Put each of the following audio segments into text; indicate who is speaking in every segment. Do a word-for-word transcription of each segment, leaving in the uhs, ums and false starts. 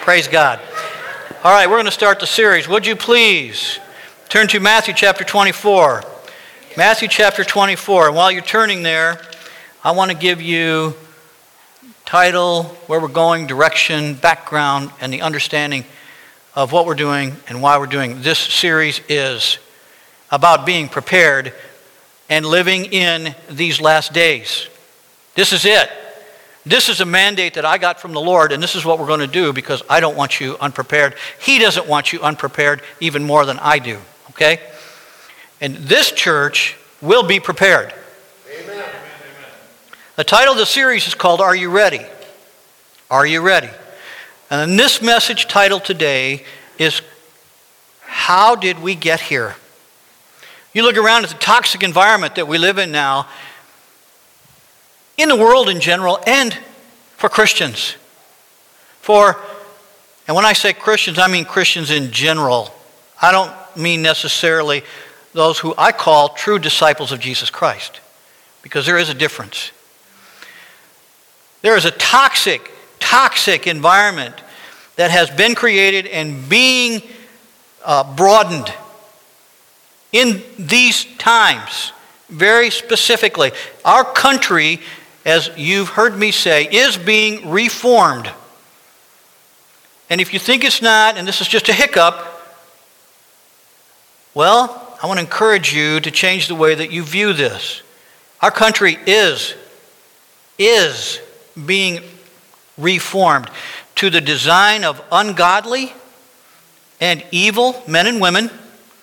Speaker 1: Praise God. All right, we're going to start the series. Would you please turn to Matthew chapter twenty-four. Matthew chapter twenty-four. And while you're turning there, I want to give you title, where we're going, direction, background, and the understanding of what we're doing and why we're doing. This series is about being prepared and living in these last days. This is it. This is a mandate that I got from the Lord, and this is what we're going to do because I don't want you unprepared. He doesn't want you unprepared even more than I do, okay? And this church will be prepared.
Speaker 2: Amen.
Speaker 1: The title of the series is called, Are You Ready? Are You Ready? And this message title today is, How Did We Get Here? You look around at the toxic environment that we live in now, in the world in general, and for Christians. For, and when I say Christians, I mean Christians in general. I don't mean necessarily those who I call true disciples of Jesus Christ, because there is a difference. There is a toxic, toxic environment that has been created and being uh, broadened in these times, very specifically. Our country, as you've heard me say, is being reformed. And if you think it's not, and this is just a hiccup, well, I want to encourage you to change the way that you view this. Our country is, is being reformed to the design of ungodly and evil men and women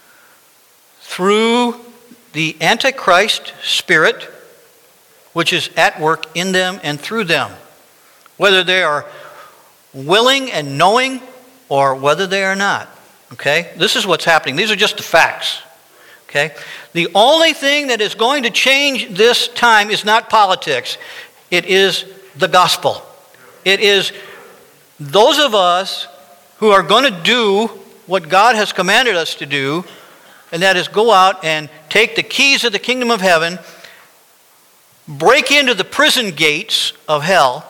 Speaker 1: through the Antichrist spirit, which is at work in them and through them, whether they are willing and knowing or whether they are not. Okay? This is what's happening. These are just the facts. Okay? The only thing that is going to change this time is not politics. It is the gospel. It is those of us who are going to do what God has commanded us to do, and that is go out and take the keys of the kingdom of heaven, break into the prison gates of hell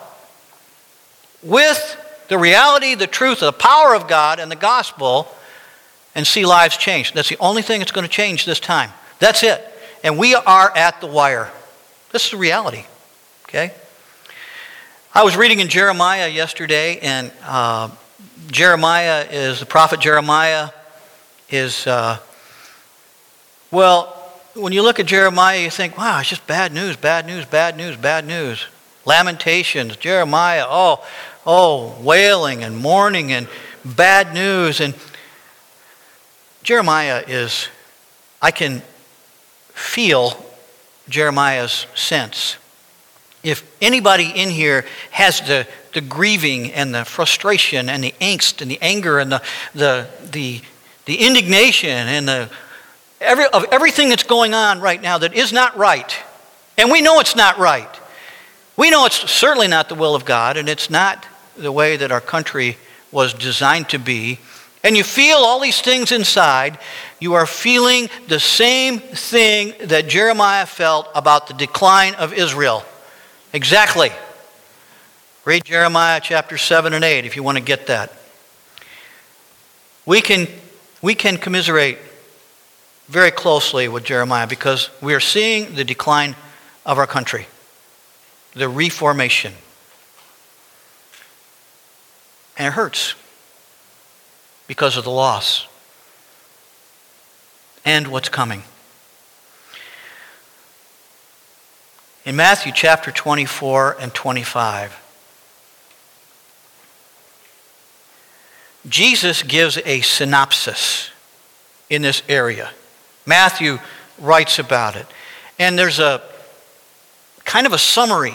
Speaker 1: with the reality, the truth, the power of God and the gospel, and see lives changed. That's the only thing that's going to change this time. That's it. And we are at the wire. This is the reality. Okay? I was reading in Jeremiah yesterday, and uh, Jeremiah is, the prophet Jeremiah is, uh, well, when you look at Jeremiah, you think, wow, it's just bad news, bad news, bad news, bad news. Lamentations, Jeremiah, oh, oh, wailing and mourning and bad news. And Jeremiah is, I can feel Jeremiah's sense. If anybody in here has the, the grieving and the frustration and the angst and the anger and the the the, the indignation and the every of everything that's going on right now that is not right, and we know it's not right. We know it's certainly not the will of God, and it's not the way that our country was designed to be. And you feel all these things inside. You are feeling the same thing that Jeremiah felt about the decline of Israel. Exactly. Read Jeremiah chapter seven and eight if you want to get that. We can, we can commiserate very closely with Jeremiah because we are seeing the decline of our country, the reformation. And it hurts because of the loss and what's coming. In Matthew chapter twenty-four and twenty-five, Jesus gives a synopsis in this area. Matthew writes about it. And there's a kind of a summary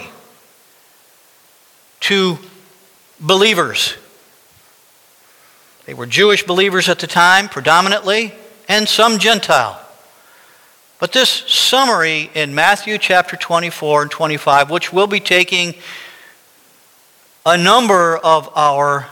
Speaker 1: to believers. They were Jewish believers at the time, predominantly, and some Gentile. But this summary in Matthew chapter twenty-four and twenty-five, which we'll be taking a number of our,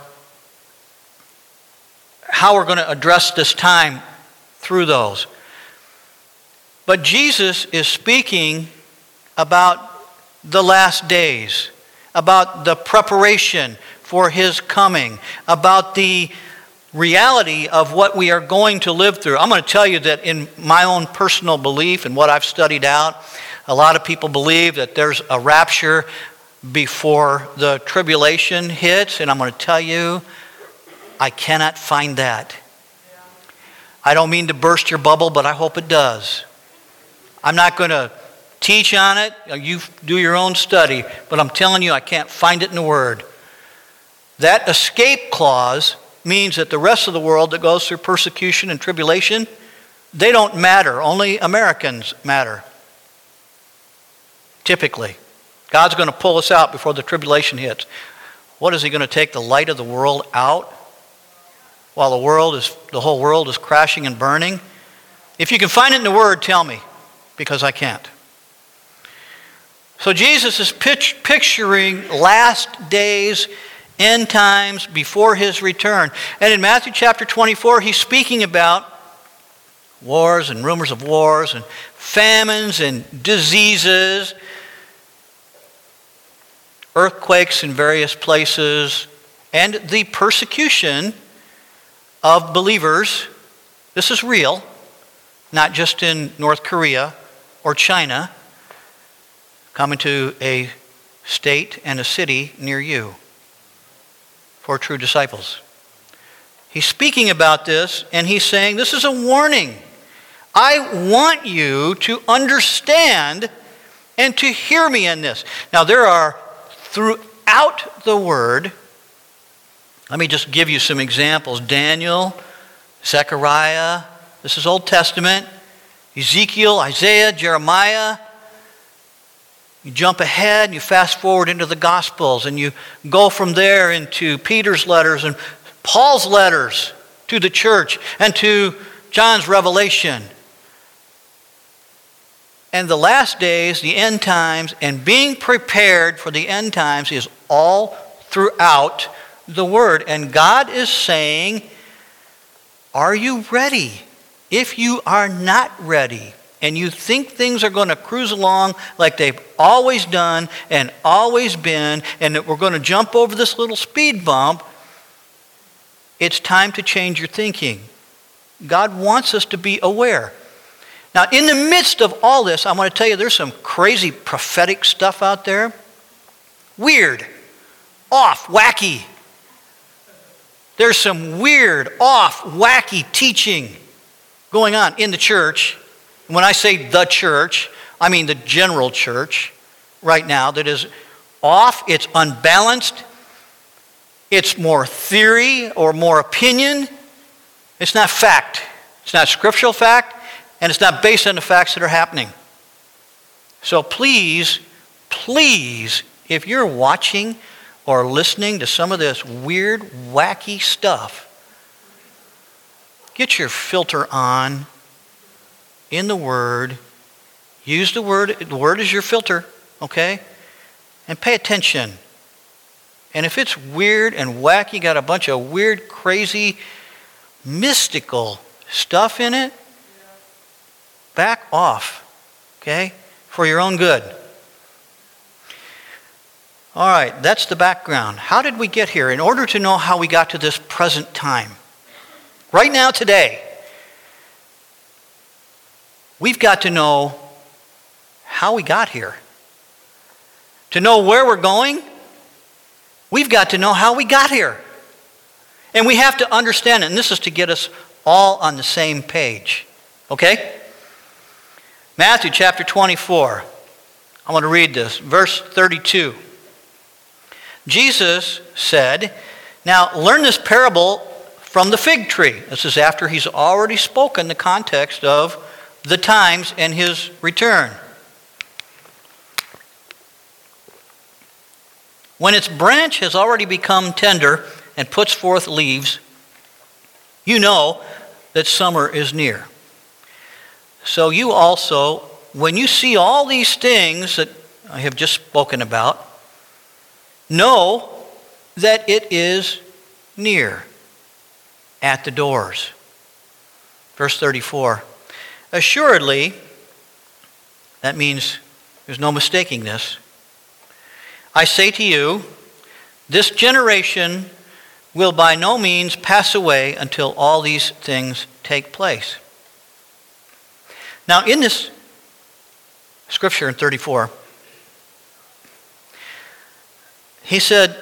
Speaker 1: how we're going to address this time through those. But Jesus is speaking about the last days, about the preparation for his coming, about the reality of what we are going to live through. I'm going to tell you that in my own personal belief and what I've studied out, a lot of people believe that there's a rapture before the tribulation hits, and I'm going to tell you, I cannot find that. I don't mean to burst your bubble, but I hope it does. I'm not going to teach on it. You do your own study, but I'm telling you, I can't find it in the Word. That escape clause means that the rest of the world that goes through persecution and tribulation, they don't matter. Only Americans matter. Typically. God's going to pull us out before the tribulation hits. What, is he going to take the light of the world out while the world is, the whole world is crashing and burning? If you can find it in the Word, tell me, because I can't. So Jesus is pitch, picturing last days, end times before his return. And in Matthew chapter twenty-four, he's speaking about wars and rumors of wars and famines and diseases, earthquakes in various places, and the persecution of believers. This is real, not just in North Korea or China, coming to a state and a city near you for true disciples. He's speaking about this, and he's saying, this is a warning. I want you to understand and to hear me in this. Now, there are throughout the Word, let me just give you some examples. Daniel, Zechariah, this is Old Testament, Ezekiel, Isaiah, Jeremiah. You jump ahead and you fast forward into the Gospels, and you go from there into Peter's letters and Paul's letters to the church and to John's revelation. And the last days, the end times, and being prepared for the end times is all throughout the Word. And God is saying, are you ready? If you are not ready, and you think things are going to cruise along like they've always done and always been, and that we're going to jump over this little speed bump, it's time to change your thinking. God wants us to be aware. Now, in the midst of all this, I want to tell you there's some crazy prophetic stuff out there. Weird, off, wacky. There's some weird, off, wacky teaching going on in the church. When I say the church, I mean the general church right now that is off, it's unbalanced, it's more theory or more opinion. It's not fact. It's not scriptural fact, and it's not based on the facts that are happening. So please, please, if you're watching or listening to some of this weird, wacky stuff, get your filter on in the Word. Use the Word. The Word is your filter, okay? And pay attention. And if it's weird and wacky, got a bunch of weird, crazy, mystical stuff in it, back off, okay? For your own good. All right, that's the background. How did we get here? In order to know how we got to this present time, right now, today, we've got to know how we got here. To know where we're going, we've got to know how we got here. And we have to understand it, and this is to get us all on the same page. Okay? Matthew chapter twenty-four. I want to read this. Verse thirty-two. Jesus said, now learn this parable from the fig tree. This is after he's already spoken the context of the times and his return. When its branch has already become tender and puts forth leaves, you know that summer is near. So you also, when you see all these things that I have just spoken about, know that it is near, at the doors. Verse thirty-four. Assuredly, that means there's no mistaking this. I say to you, This generation will by no means pass away until all these things take place. Now, in this scripture in thirty-four, he said,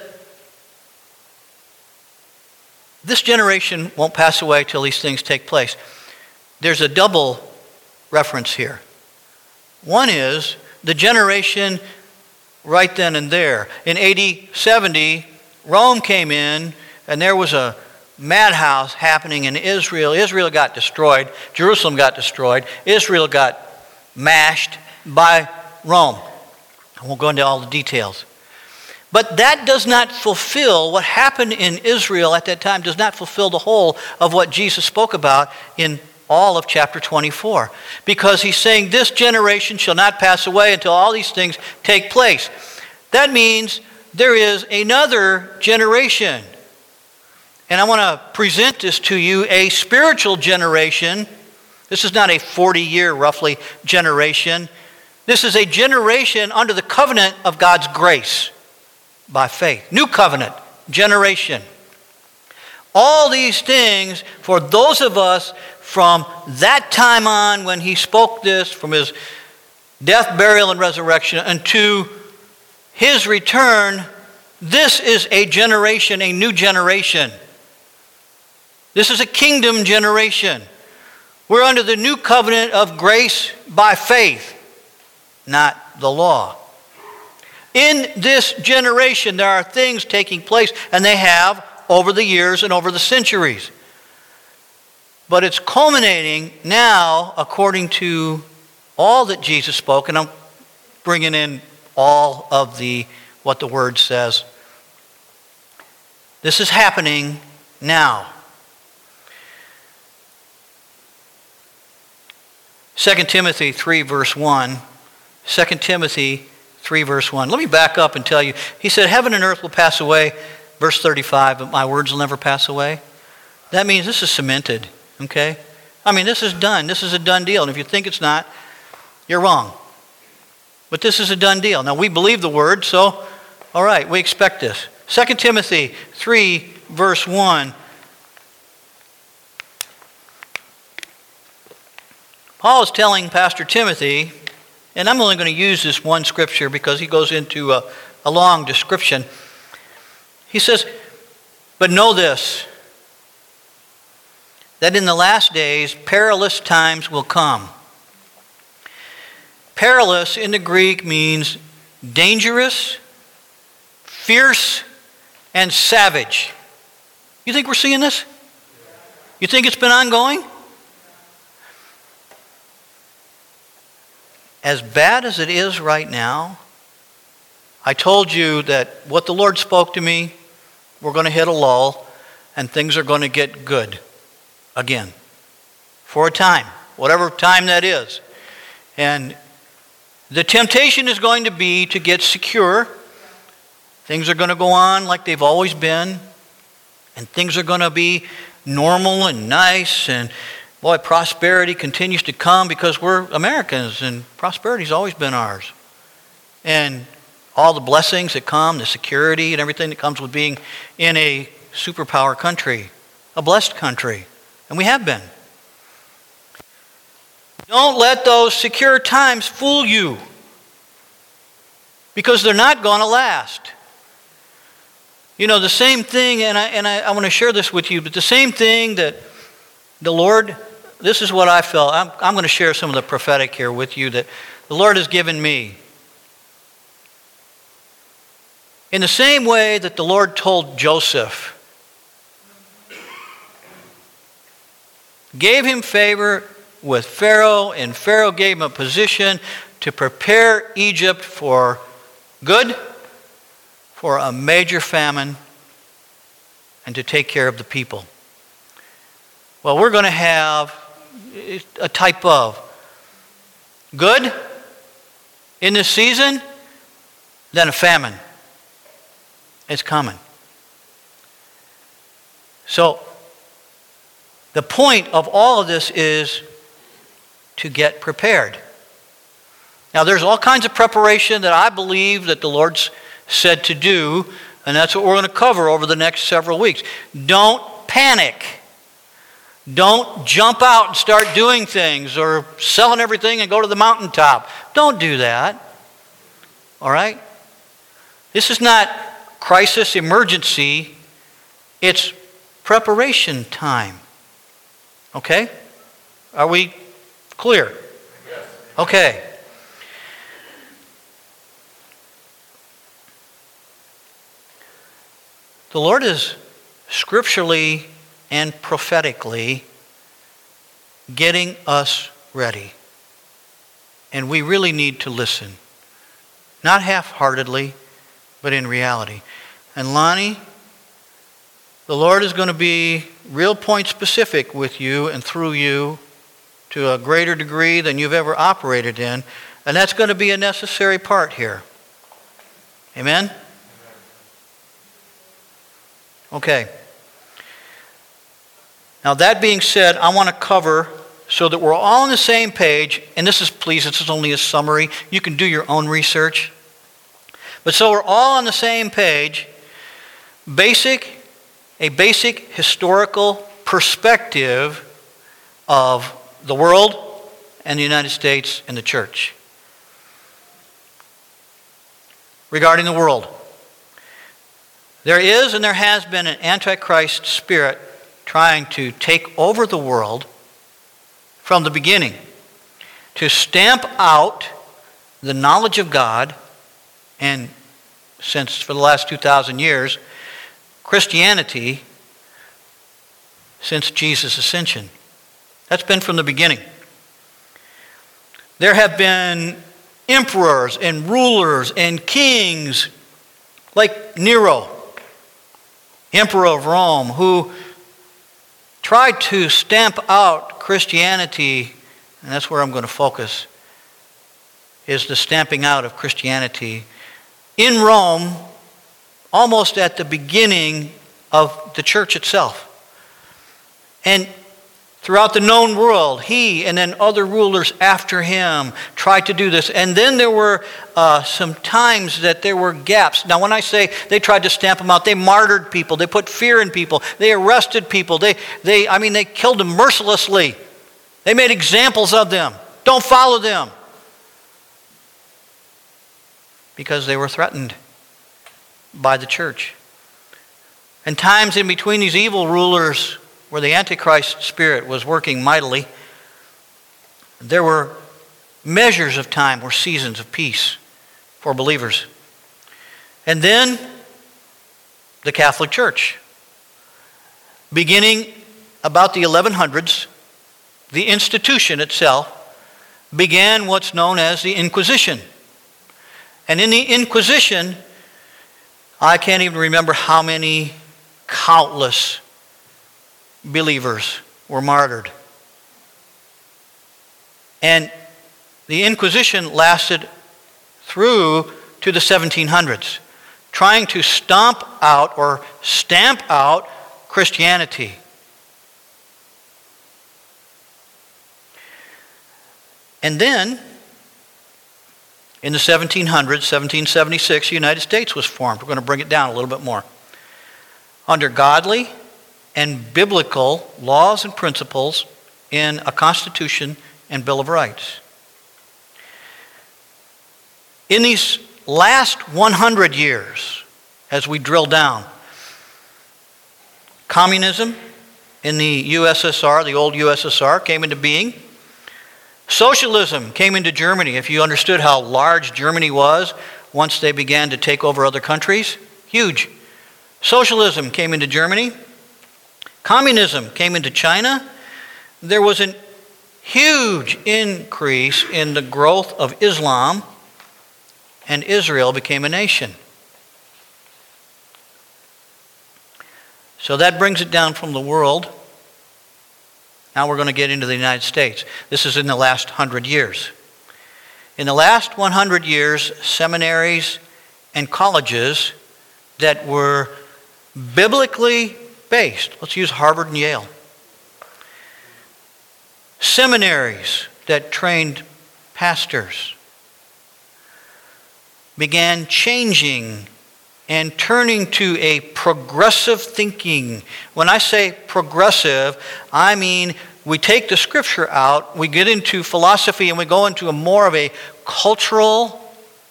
Speaker 1: this generation won't pass away till these things take place. There's a double reference here. One is the generation right then and there. In A D seventy, Rome came in, and there was a madhouse happening in Israel. Israel got destroyed. Jerusalem got destroyed. Israel got mashed by Rome. I won't go into all the details. But that does not fulfill what happened in Israel at that time, does not fulfill the whole of what Jesus spoke about in all of chapter twenty-four. Because he's saying this generation shall not pass away until all these things take place. That means there is another generation. And I want to present this to you, a spiritual generation. This is not a forty-year, roughly, generation. This is a generation under the covenant of God's grace by faith. New covenant generation. All these things for those of us from that time on when he spoke this, from his death, burial, and resurrection unto his return, this is a generation, a new generation. This is a kingdom generation. We're under the new covenant of grace by faith, not the law. In this generation, there are things taking place, and they have over the years and over the centuries. But it's culminating now according to all that Jesus spoke, and I'm bringing in all of the what the Word says. This is happening now. Second Timothy three, verse one. Second Timothy three, verse one. Let me back up and tell you. He said, heaven and earth will pass away, verse thirty-five, but my words will never pass away. That means this is cemented, okay? I mean, this is done. This is a done deal. And if you think it's not, you're wrong. But this is a done deal. Now, we believe the word, so, all right, we expect this. Second Timothy three, verse one. Paul is telling Pastor Timothy, and I'm only going to use this one scripture because he goes into a, a long description. He says, but know this, that in the last days perilous times will come. Perilous in the Greek means dangerous, fierce, and savage. You think we're seeing this? You think it's been ongoing? As bad as it is right now, I told you that what the Lord spoke to me, we're going to hit a lull and things are going to get good again for a time, whatever time that is. And the temptation is going to be to get secure. Things are going to go on like they've always been, and things are going to be normal and nice, and boy, prosperity continues to come because we're Americans and prosperity has always been ours. And all the blessings that come, the security and everything that comes with being in a superpower country, a blessed country. And we have been. Don't let those secure times fool you, because they're not going to last. You know, the same thing, and I, and I, I want to share this with you, but the same thing that the Lord, this is what I felt. I'm, I'm going to share some of the prophetic here with you that the Lord has given me. In the same way that the Lord told Joseph, gave him favor with Pharaoh, and Pharaoh gave him a position to prepare Egypt for good, for a major famine, and to take care of the people. Well, we're going to have a type of good in this season, then a famine. It's coming. So, the point of all of this is to get prepared. Now, there's all kinds of preparation that I believe that the Lord's said to do And that's what we're going to cover over the next several weeks. Don't panic. Don't jump out and start doing things or selling everything and go to the mountaintop. Don't do that. All right? This is not crisis, emergency. It's preparation time. Okay? Are we clear?
Speaker 2: Yes.
Speaker 1: Okay. The Lord is scripturally and prophetically getting us ready. And we really need to listen. Not half-heartedly, but in reality. And Lonnie, the Lord is going to be real point specific with you and through you to a greater degree than you've ever operated in. And that's going to be a necessary part here. Amen? Okay. Now that being said, I want to cover so that we're all on the same page, and this is, please, this is only a summary. You can do your own research. But so we're all on the same page, basic, a basic historical perspective of the world and the United States and the church. Regarding the world, there is and there has been an Antichrist spirit trying to take over the world from the beginning, to stamp out the knowledge of God, and since for the last two thousand years, Christianity since Jesus' ascension. That's been from the beginning. There have been emperors and rulers and kings like Nero, emperor of Rome, who tried to stamp out Christianity, and that's where I'm going to focus, is the stamping out of Christianity in Rome, almost at the beginning of the church itself. And throughout the known world, he and then other rulers after him tried to do this. And then there were uh, some times that there were gaps. Now, when I say they tried to stamp them out, they martyred people. They put fear in people. They arrested people. They, they, I mean, they killed them mercilessly. They made examples of them. Don't follow them. Because they were threatened by the church. And times in between these evil rulers where the Antichrist spirit was working mightily, there were measures of time or seasons of peace for believers. And then the Catholic Church. Beginning about the eleven hundreds, the institution itself began what's known as the Inquisition. And in the Inquisition, I can't even remember how many countless believers were martyred. And the Inquisition lasted through to the seventeen hundreds, trying to stomp out or stamp out Christianity. And then, in the seventeen hundreds, seventeen seventy-six, the United States was formed. We're going to bring it down a little bit more. Under godly and biblical laws and principles in a Constitution and Bill of Rights. In these last one hundred years, as we drill down, communism in the U S S R, the old U S S R, came into being. Socialism came into Germany. If you understood how large Germany was once they began to take over other countries, huge. Socialism came into Germany. Communism came into China. There was a huge increase in the growth of Islam, and Israel became a nation. So that brings it down from the world. Now we're going to get into the United States. This is in the last hundred years. In the last one hundred years, seminaries and colleges that were biblically based, let's use Harvard and Yale. Seminaries that trained pastors began changing and turning to a progressive thinking. When I say progressive, I mean we take the Scripture out, we get into philosophy, and we go into a more of a cultural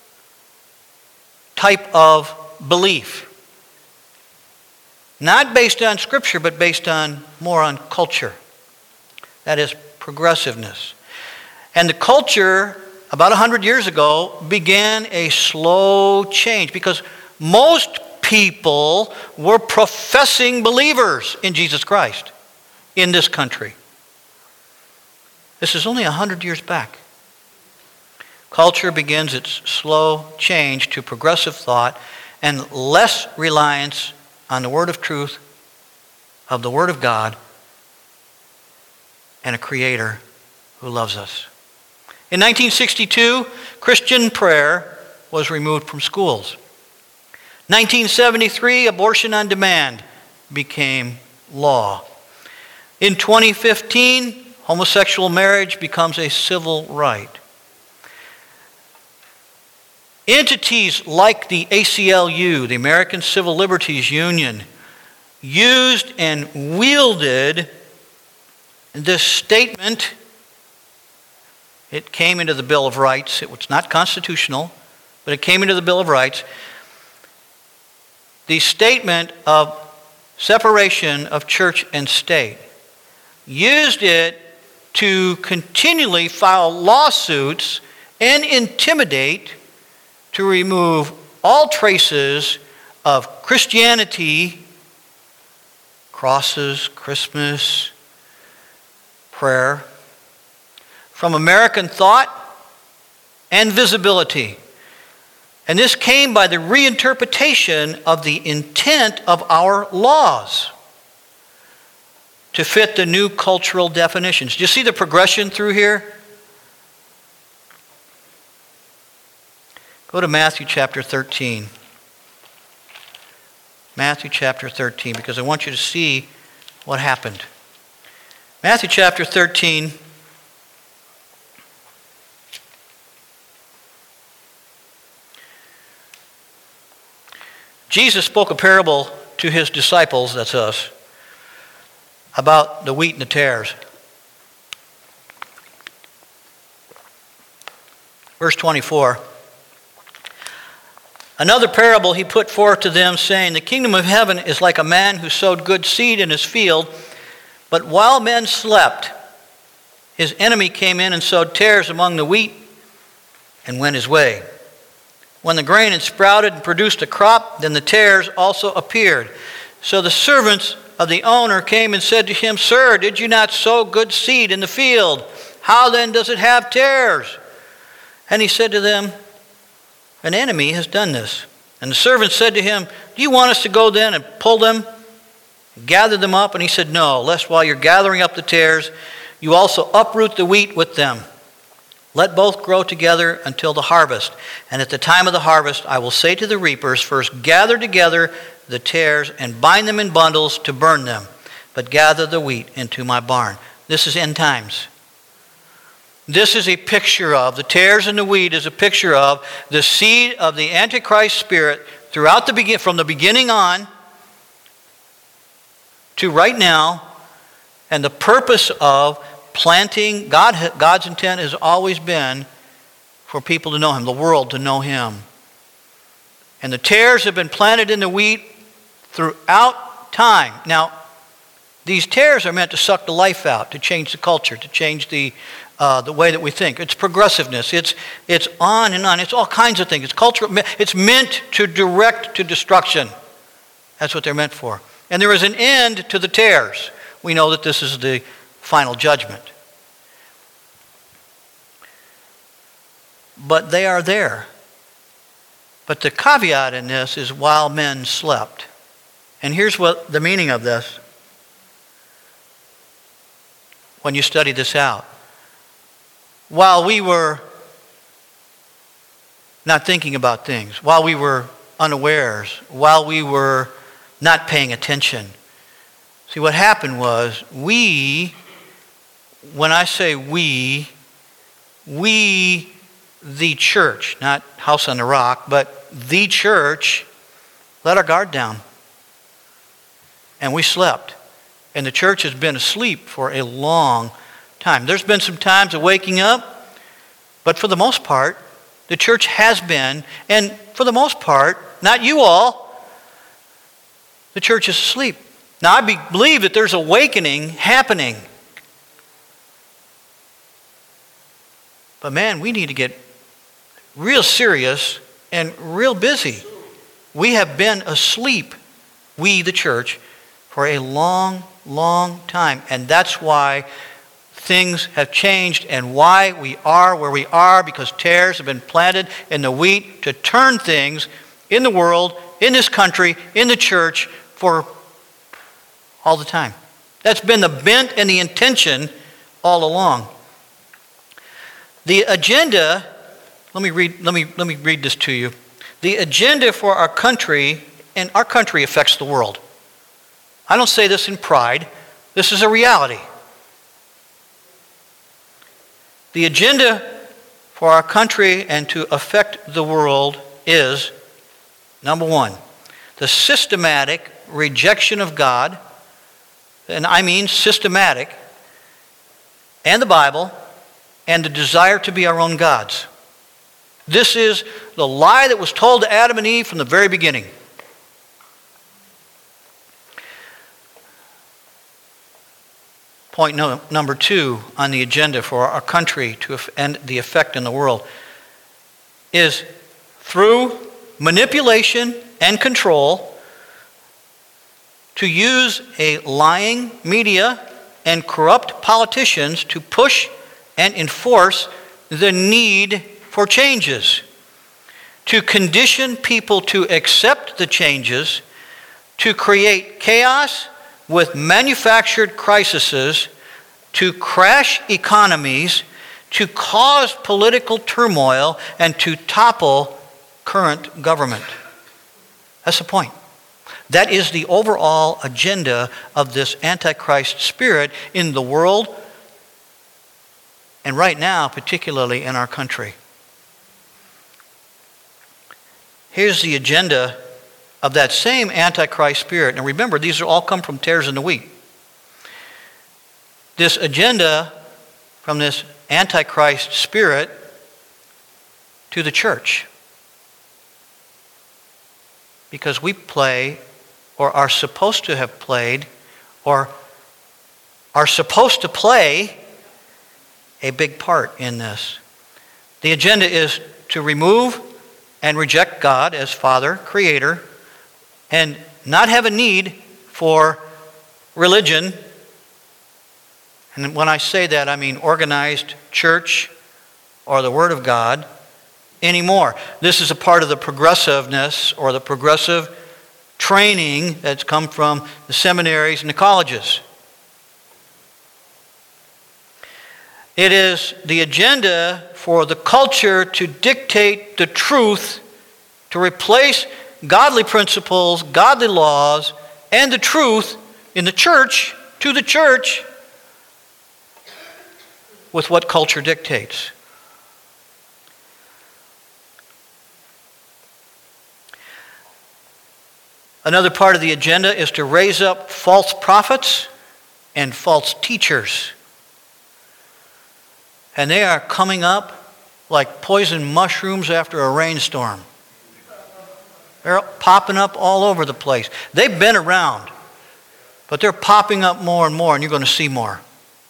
Speaker 1: type of belief. Not based on Scripture, but based on more on culture. That is progressiveness. And the culture, about one hundred years ago, began a slow change because most people were professing believers in Jesus Christ in this country. This is only one hundred years back. Culture begins its slow change to progressive thought and less reliance on the word of truth, of the word of God, and a Creator who loves us. In nineteen sixty-two, Christian prayer was removed from schools. nineteen seventy-three, abortion on demand became law. In twenty fifteen, homosexual marriage becomes a civil right. Entities like the A C L U, the American Civil Liberties Union, used and wielded this statement. It came into the Bill of Rights. It was not constitutional, but it came into the Bill of Rights. The statement of separation of church and state. Used it to continually file lawsuits and intimidate to remove all traces of Christianity, crosses, Christmas, prayer, from American thought and visibility. And this came by the reinterpretation of the intent of our laws to fit the new cultural definitions. Do you see the progression through here? Go to Matthew chapter thirteen. Matthew chapter thirteen, because I want you to see what happened. Matthew chapter thirteen. Jesus spoke a parable to his disciples, that's us, about the wheat and the tares. Verse twenty-four. Another parable he put forth to them, saying, the kingdom of heaven is like a man who sowed good seed in his field, but while men slept, his enemy came in and sowed tares among the wheat and went his way. When the grain had sprouted and produced a crop, then the tares also appeared. So the servants of the owner came and said to him, Sir, did you not sow good seed in the field? How then does it have tares? And he said to them, an enemy has done this. And the servant said to him, do you want us to go then and pull them, gather them up? And he said, no, lest while you're gathering up the tares, you also uproot the wheat with them. Let both grow together until the harvest. And at the time of the harvest, I will say to the reapers, first gather together the tares and bind them in bundles to burn them, but gather the wheat into my barn. This is end times. This is a picture of, the tares and the wheat is a picture of the seed of the Antichrist spirit throughout the begin, from the beginning on to right now, and the purpose of planting. God, God's intent has always been for people to know Him, the world to know Him. And the tares have been planted in the wheat throughout time. Now, these tares are meant to suck the life out, to change the culture, to change the uh, the way that we think. It's progressiveness. It's it's on and on. It's all kinds of things. It's cultural. It's meant to direct to destruction. That's what they're meant for. And there is an end to the tares. We know that this is the final judgment. But they are there. But the caveat in this is while men slept. And here's what the meaning of this when you study this out. While we were not thinking about things, while we were unawares, while we were not paying attention. See, what happened was we, when I say we, we, the church, not House on the Rock, but the church, let our guard down. And we slept. And the church has been asleep for a long time. There's been some times of waking up, but for the most part, the church has been, and for the most part, not you all, the church is asleep. Now, I be, believe that there's awakening happening. But man, we need to get real serious and real busy. We have been asleep, we the church, for a long, long time. And that's why things have changed and why we are where we are, because tares have been planted in the wheat to turn things in the world, in this country, in the church for all the time. That's been the bent and the intention all along. The agenda, let me read, let me, let me read this to you. The agenda for our country, and our country affects the world. I don't say this in pride. This is a reality. The agenda for our country and to affect the world is, number one, the systematic rejection of God, and I mean systematic, and the Bible, and the desire to be our own gods. This is the lie that was told to Adam and Eve from the very beginning. Point no, number two on the agenda for our country to and the effect in the world is through manipulation and control to use a lying media and corrupt politicians to push and enforce the need for changes, to condition people to accept the changes, to create chaos with manufactured crises, to crash economies, to cause political turmoil, and to topple current government. That's the point. That is the overall agenda of this Antichrist spirit in the world, and right now, particularly in our country. Here's the agenda of that same Antichrist spirit. Now remember, these are all come from tares in the wheat. This agenda from this Antichrist spirit to the church. Because we play, or are supposed to have played, or are supposed to play a big part in this. The agenda is to remove and reject God as Father, Creator, and not have a need for religion. And when I say that, I mean organized church or the Word of God anymore. This is a part of the progressiveness or the progressive training that's come from the seminaries and the colleges. It is the agenda for the culture to dictate the truth, to replace godly principles, godly laws, and the truth in the church, to the church, with what culture dictates. Another part of the agenda is to raise up false prophets and false teachers. And they are coming up like poison mushrooms after a rainstorm. They're popping up all over the place. They've been around, but they're popping up more and more, and you're going to see more.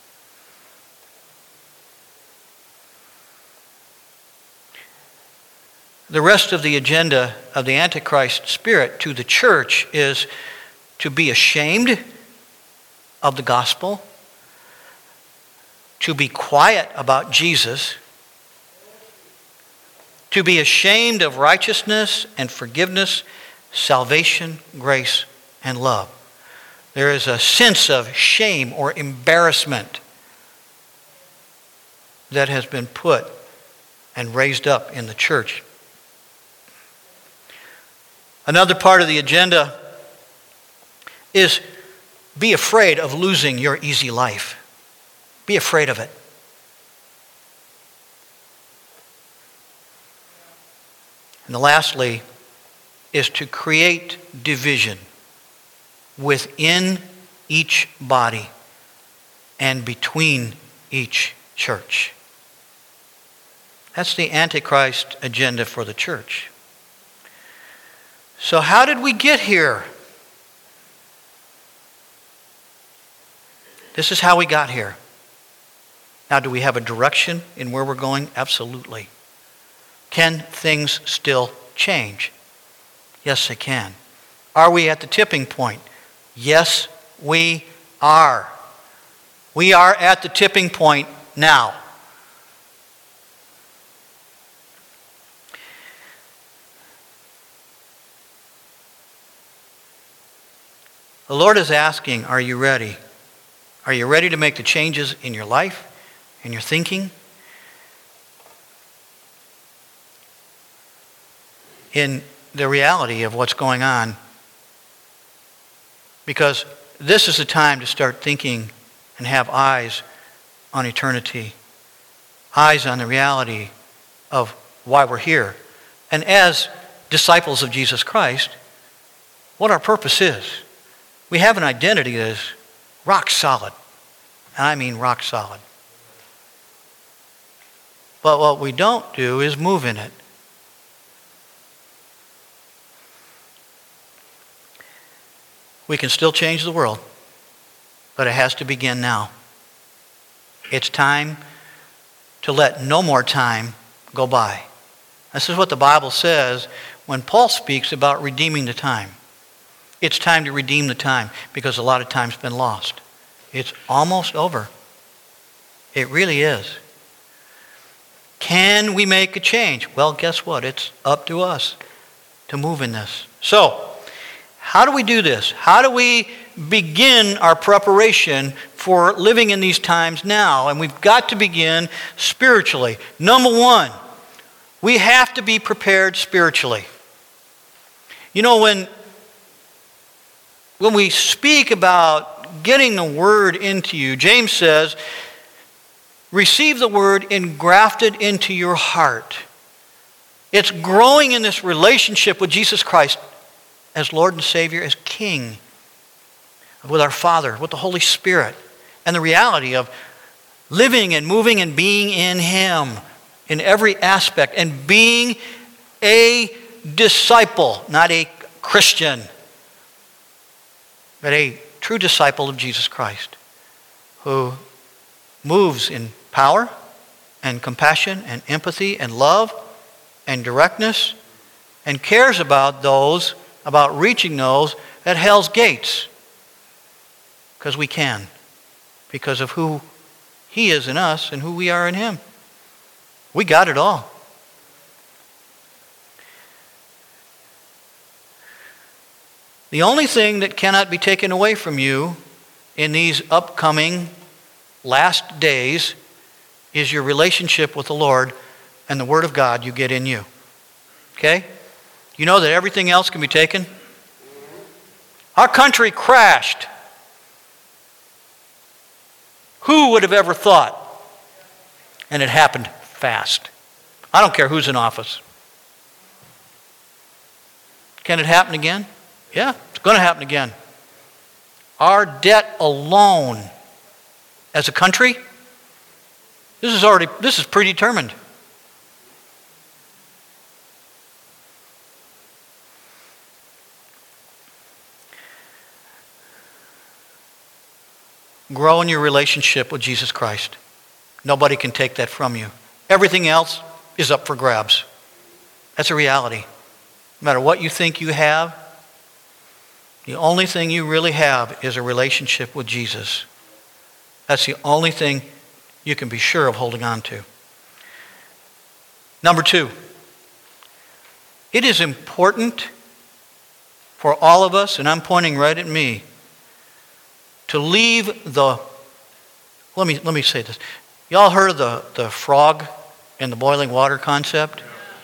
Speaker 1: The rest of the agenda of the Antichrist spirit to the church is to be ashamed of the gospel, to be quiet about Jesus, to be ashamed of righteousness and forgiveness, salvation, grace, and love. There is a sense of shame or embarrassment that has been put and raised up in the church. Another part of the agenda is be afraid of losing your easy life. Be afraid of it. And lastly, is to create division within each body and between each church. That's the Antichrist agenda for the church. So how did we get here? This is how we got here. Now, do we have a direction in where we're going? Absolutely. Can things still change? Yes, they can. Are we at the tipping point? Yes, we are. We are at the tipping point now. The Lord is asking, are you ready? Are you ready to make the changes in your life, in your thinking, in the reality of what's going on? Because this is the time to start thinking and have eyes on eternity, eyes on the reality of why we're here. And as disciples of Jesus Christ, what our purpose is. We have an identity that is rock solid. And I mean rock solid. But what we don't do is move in it. We can still change the world, but it has to begin now. It's time to let no more time go by. This is what the Bible says when Paul speaks about redeeming the time. It's time to redeem the time because a lot of time's been lost. It's almost over. It really is. Can we make a change? Well, guess what? It's up to us to move in this. So, how do we do this? How do we begin our preparation for living in these times now? And we've got to begin spiritually. Number one, we have to be prepared spiritually. You know, when When we speak about getting the word into you, James says, receive the word engrafted into your heart. It's growing in this relationship with Jesus Christ as Lord and Savior, as King, with our Father, with the Holy Spirit, and the reality of living and moving and being in Him in every aspect, and being a disciple, not a Christian, but a true disciple of Jesus Christ who moves in power and compassion and empathy and love and directness and cares about those, about reaching those at hell's gates. Because we can. Because of who He is in us and who we are in Him. We got it all. The only thing that cannot be taken away from you in these upcoming last days is your relationship with the Lord and the Word of God you get in you. Okay? You know that everything else can be taken? Our country crashed. Who would have ever thought? And it happened fast. I don't care who's in office. Can it happen again? Yeah, it's going to happen again. Our debt alone as a country, this is already, this is predetermined. Grow in your relationship with Jesus Christ. Nobody can take that from you. Everything else is up for grabs. That's a reality. No matter what you think you have, the only thing you really have is a relationship with Jesus. That's the only thing you can be sure of holding on to. Number two, it is important for all of us, and I'm pointing right at me, to leave the, let me let me say this. Y'all heard of the, the frog in the boiling water concept?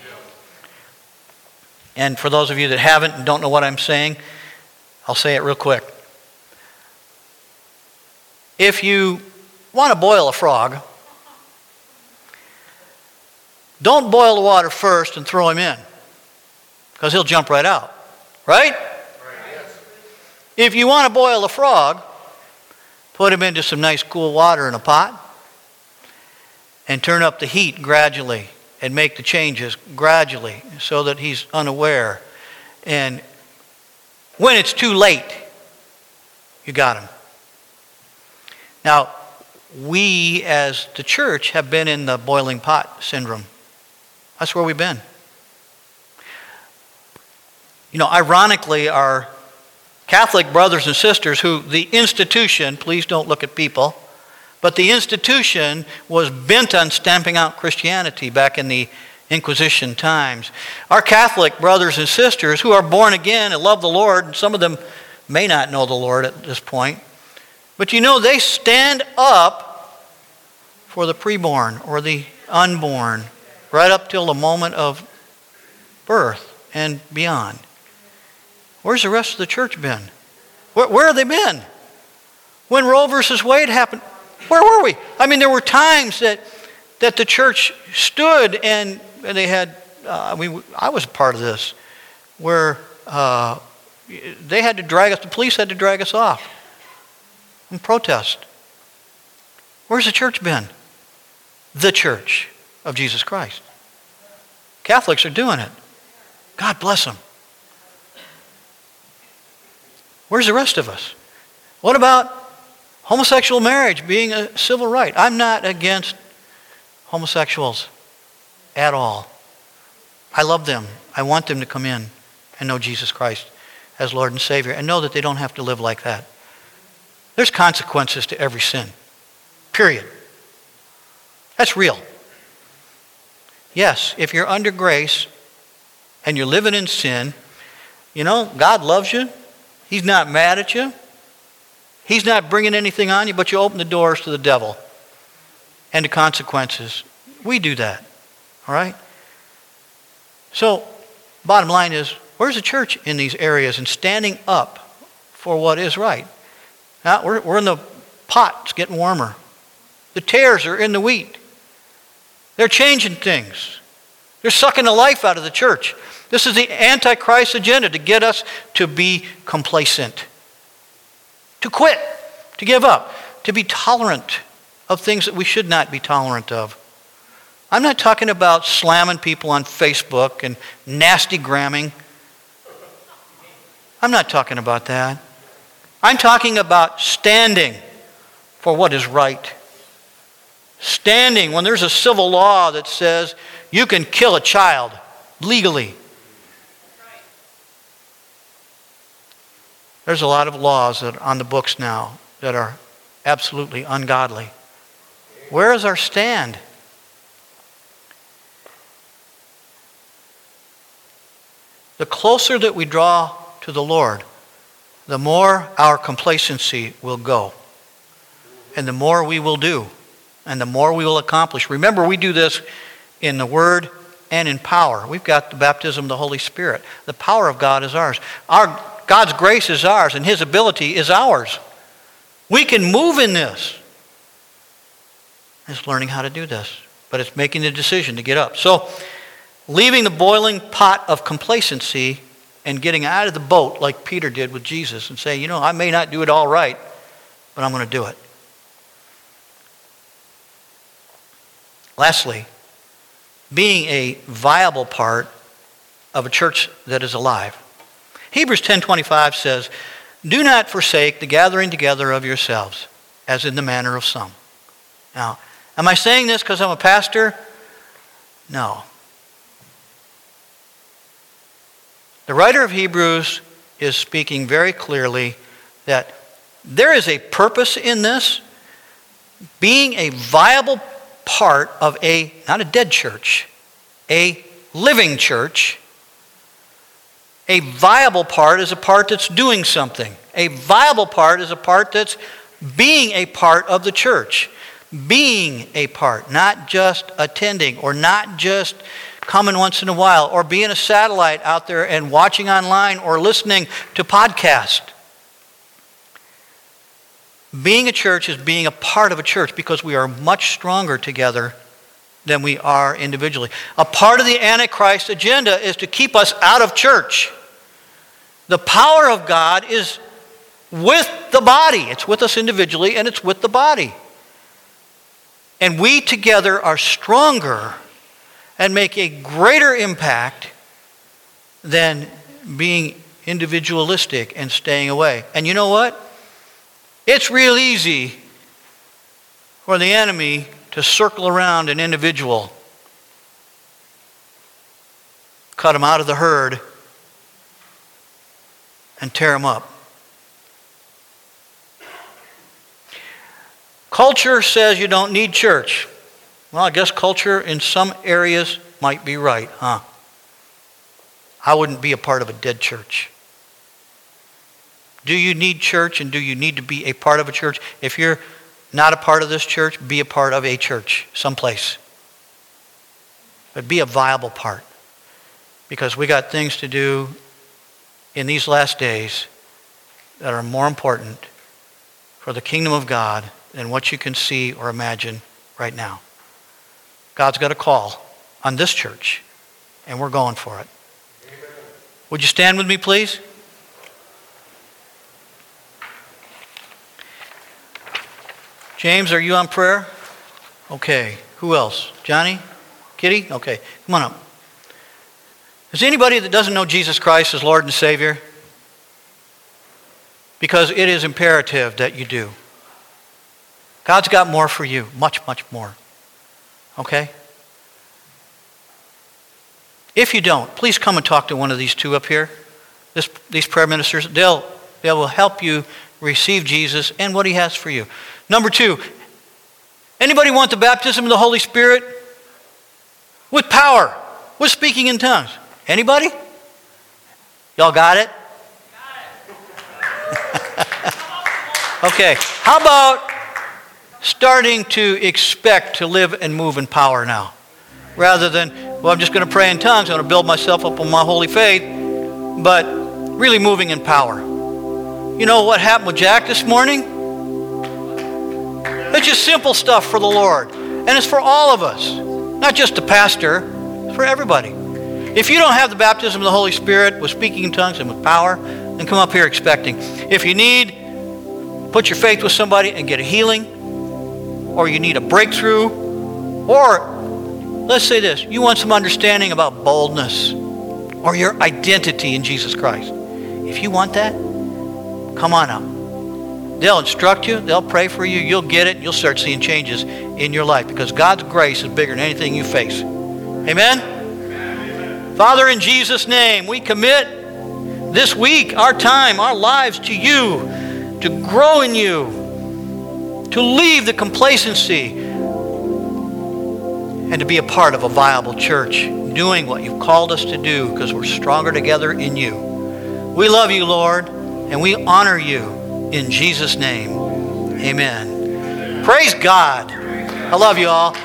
Speaker 1: And for those of you that haven't and don't know what I'm saying, I'll say it real quick. If you want to boil a frog, don't boil the water first and throw him in, because he'll jump right out. Right? Right. Yes. If you want to boil a frog, put him into some nice cool water in a pot and turn up the heat gradually and make the changes gradually so that he's unaware. And when it's too late, you got him. Now, we as the church have been in the boiling pot syndrome. That's where we've been. You know, ironically, our Catholic brothers and sisters who the institution, please don't look at people, but the institution was bent on stamping out Christianity back in the Inquisition times. Our Catholic brothers and sisters who are born again and love the Lord, and some of them may not know the Lord at this point, but you know, they stand up for the preborn or the unborn right up till the moment of birth and beyond. Where's the rest of the church been? Where, where have they been? When Roe versus Wade happened, where were we? I mean, there were times that that the church stood and, and they had, uh, I mean, I was part of this, where uh, they had to drag us, the police had to drag us off and protest. Where's the church been? The church of Jesus Christ. Catholics are doing it. God bless them. Where's the rest of us? What about homosexual marriage being a civil right? I'm not against homosexuals at all. I love them. I want them to come in and know Jesus Christ as Lord and Savior and know that they don't have to live like that. There's consequences to every sin. Period. That's real. Yes, if you're under grace and you're living in sin, you know, God loves you. He's not mad at you. He's not bringing anything on you, but you open the doors to the devil and to consequences. We do that, all right? So, bottom line is, where's the church in these areas and standing up for what is right? Now, we're, we're in the pot. It's getting warmer. The tares are in the wheat. They're changing things. They're sucking the life out of the church. This is the Antichrist agenda, to get us to be complacent, to quit, to give up, to be tolerant of things that we should not be tolerant of. I'm not talking about slamming people on Facebook and nasty gramming. I'm not talking about that. I'm talking about standing for what is right. Standing when there's a civil law that says you can kill a child legally. There's a lot of laws that are on the books now that are absolutely ungodly. Where is our stand? The closer that we draw to the Lord, the more our complacency will go. And the more we will do. And the more we will accomplish. Remember, we do this in the Word and in power. We've got the baptism of the Holy Spirit. The power of God is ours. Our God's grace is ours, and His ability is ours. We can move in this. It's learning how to do this. But it's making the decision to get up. So, leaving the boiling pot of complacency and getting out of the boat like Peter did with Jesus and saying, you know, I may not do it all right, but I'm going to do it. Lastly, being a viable part of a church that is alive. Hebrews ten twenty-five says, do not forsake the gathering together of yourselves, as in the manner of some. Now, am I saying this because I'm a pastor? No. The writer of Hebrews is speaking very clearly that there is a purpose in this. Being a viable part of a, not a dead church, a living church. A viable part is a part that's doing something. A viable part is a part that's being a part of the church. Being a part, not just attending or not just coming once in a while or being a satellite out there and watching online or listening to podcasts. Being a church is being a part of a church because we are much stronger together than we are individually. A part of the Antichrist agenda is to keep us out of church. The power of God is with the body. It's with us individually, and it's with the body. And we together are stronger and make a greater impact than being individualistic and staying away. And you know what? It's real easy for the enemy to circle around an individual, cut him out of the herd, and tear him up. Culture says you don't need church. Well, I guess culture in some areas might be right, huh? I wouldn't be a part of a dead church. Do you need church, and do you need to be a part of a church? If you're not a part of this church, be a part of a church someplace. But be a viable part. Because we got things to do in these last days that are more important for the kingdom of God than what you can see or imagine right now. God's got a call on this church, and we're going for it. Amen. Would you stand with me, please? James, are you on prayer? Okay. Who else? Johnny? Kitty? Okay. Come on up. Is anybody that doesn't know Jesus Christ as Lord and Savior? Because it is imperative that you do. God's got more for you. Much, much more. Okay? If you don't, please come and talk to one of these two up here. This, these prayer ministers. They'll, they will help you receive Jesus and what he has for you. Number two, anybody want the baptism of the Holy Spirit? With power. With speaking in tongues. Anybody? Y'all got it? Okay. How about starting to expect to live and move in power now? Rather than, well, I'm just going to pray in tongues. I'm going to build myself up on my holy faith. But really moving in power. You know what happened with Jack this morning? It's just simple stuff for the Lord. And it's for all of us. Not just the pastor. It's for everybody. If you don't have the baptism of the Holy Spirit with speaking in tongues and with power, then come up here expecting. If you need, put your faith with somebody and get a healing. Or you need a breakthrough. Or, let's say this. You want some understanding about boldness. Or your identity in Jesus Christ. If you want that, come on up. They'll instruct you. They'll pray for you. You'll get it. You'll start seeing changes in your life because God's grace is bigger than anything you face. Amen? Amen? Father, in Jesus' name, we commit this week, our time, our lives to you, to grow in you, to leave the complacency, and to be a part of a viable church, doing what you've called us to do because we're stronger together in you. We love you, Lord, and we honor you. In Jesus' name, amen. Praise God. I love you all.